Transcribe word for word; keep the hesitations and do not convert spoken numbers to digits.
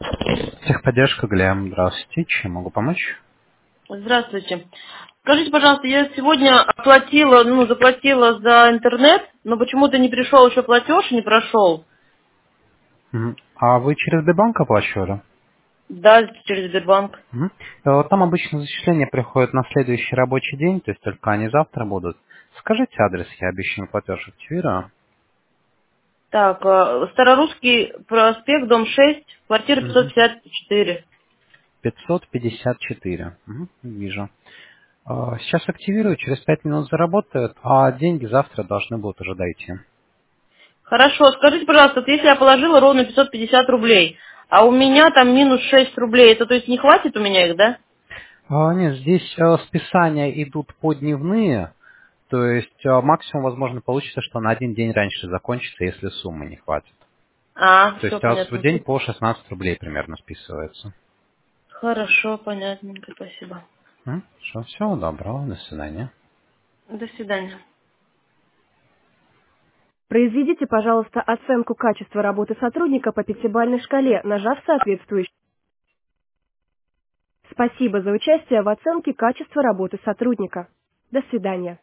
Техподдержка, Глеб. Здравствуйте. Чем могу помочь? Здравствуйте. Скажите, пожалуйста, я сегодня оплатила, ну, заплатила за интернет, но почему-то не пришел еще платеж, не прошел. Мгм. А вы через Сбербанк оплачивали? Да, через Сбербанк. Мгм. Э, Там обычно зачисления приходят на следующий рабочий день, то есть только они завтра будут. Скажите адрес, я обещанный платеж активирую. Так, э, Старорусский проспект, дом шесть, квартира пятьсот Мгм. пятьдесят четыре. пятьсот пятьдесят четыре. Мгм, Вижу. Э, Сейчас активирую, через пять минут заработают, а деньги завтра должны будут уже дойти. Хорошо, скажите, пожалуйста, вот если я положила ровно пятьсот пятьдесят рублей, а у меня там минус шесть рублей, это то есть не хватит у меня их, да? А, Нет, здесь э, списания идут по дневные, то есть э, максимум, возможно, получится, что на один день раньше закончится, если суммы не хватит. А, То все есть а в понятно. день по шестнадцать рублей примерно списывается. Хорошо, понятненько, спасибо. М? Что, всего доброго, до свидания. До свидания. Произведите, пожалуйста, оценку качества работы сотрудника по пятибалльной шкале, нажав соответствующий. Спасибо за участие в оценке качества работы сотрудника. До свидания.